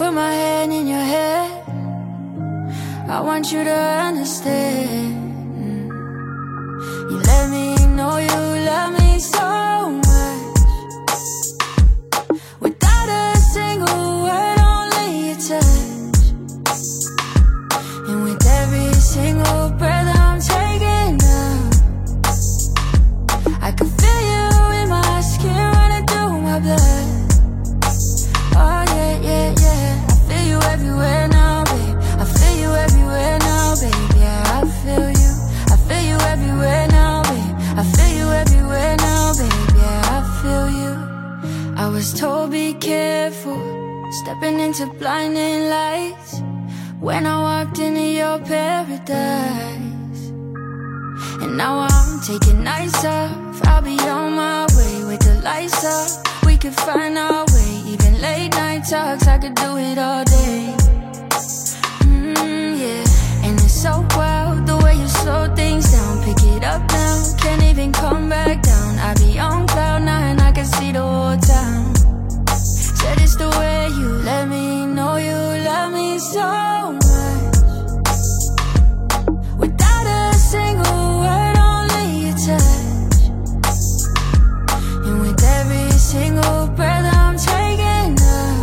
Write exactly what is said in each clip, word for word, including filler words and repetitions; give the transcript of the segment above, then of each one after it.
put my hand in your hair. I want you to understand. You let me know you love me so much, without a single word, only a touch. And with every single breath I'm taking now, I can feel you in my skin, running through my blood. Oh yeah, yeah, yeah, I feel you everywhere now, babe. I feel you everywhere now, babe. Yeah, I feel you, I feel you everywhere now, babe. I feel you everywhere now, babe. Yeah, I feel you. I was told be careful, stepping into blinding lights, when I walked into your paradise. And now I'm taking nights off, I'll be on my way with the lights up. We could find our way, even late night talks, I could do it all day. Mmm, yeah. And it's so wild, the way you slow things down. Pick it up now, can't even come back down. I be on cloud nine, I can see the whole town. Said it's the way you let me know you love me so much, without a single word, only a touch. And with every single breath I'm taking now,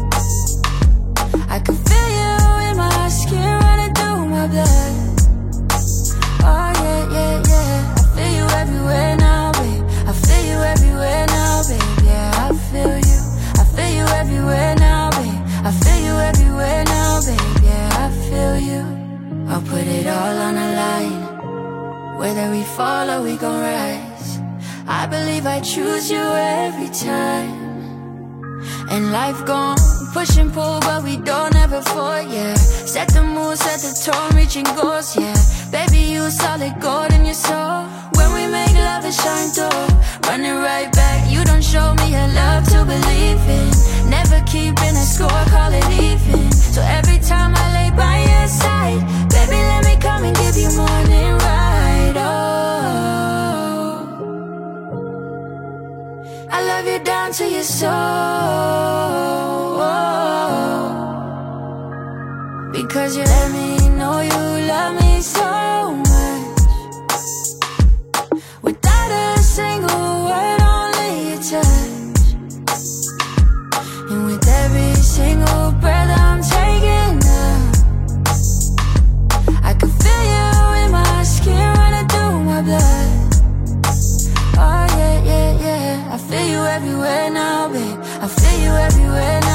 I can feel you in my skin, running through my blood. Oh yeah, yeah, yeah, I feel you everywhere now, babe. I feel you everywhere now, babe. Yeah, I feel you, I feel you everywhere now, babe. I feel you everywhere now, babe. Yeah, I feel you. I'll put it all on the line, whether we fall or we gon' rise. I believe I choose you every time. And life gon' push and pull, but we don't ever fall, yeah. Set the mood, set the tone, reaching goals, yeah. Baby, you solid gold in your soul. When we make love, it shine through. Running right back, you don't show me a love to believe in. Never keeping a score, call it even. So every time I lay by your side, baby, let me come and give you morning right, oh. I love you down to your soul, oh. Because you let me know you love me so much, without a single word, only a touch. And with every single breath I'm taking now, I can feel you in my skin, running through my blood. Oh yeah, yeah, yeah, I feel you everywhere now, babe. I feel you everywhere now.